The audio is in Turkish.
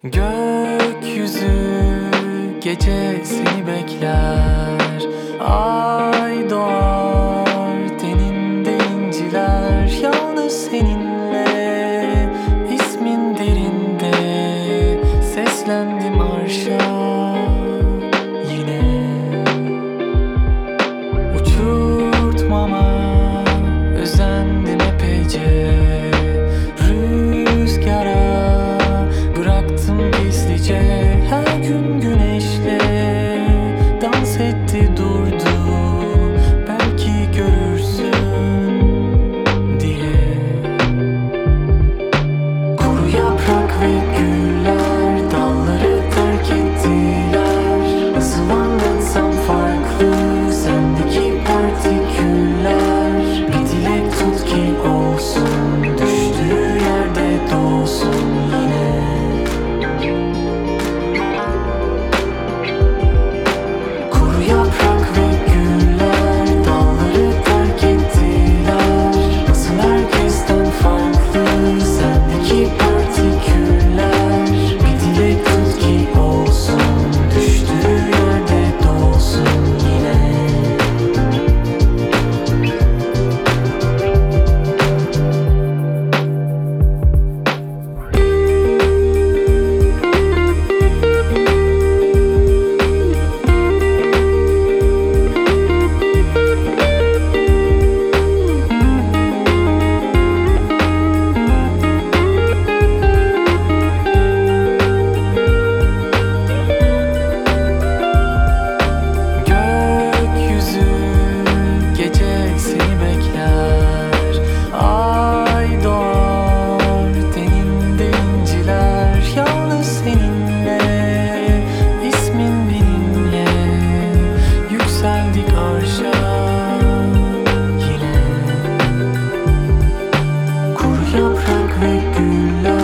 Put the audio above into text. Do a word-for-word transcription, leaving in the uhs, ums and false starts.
Gökyüzü gece seni bekler. Ay doğar teninde inciler. Yalnız seninle ismin derinde. Seslendim arşa yine. Uçurtmama özendim epeyce. Her gün güneşle dans etti durdu. Belki görürsün diye. Kuru yaprak ve güller dalları terk ettiler. Nasıl anlatsam farklı sendeki partiküller. Bir dilek tut ki olsun, düştüğü yerde doğsun yine. Yaprak ve güller dalları terk ettiler. Nasıl herkesten farklı sendeki partiküller. Bir dilek tut ki olsun, düştüğü yerde doğsun yine. Yaprak ve güller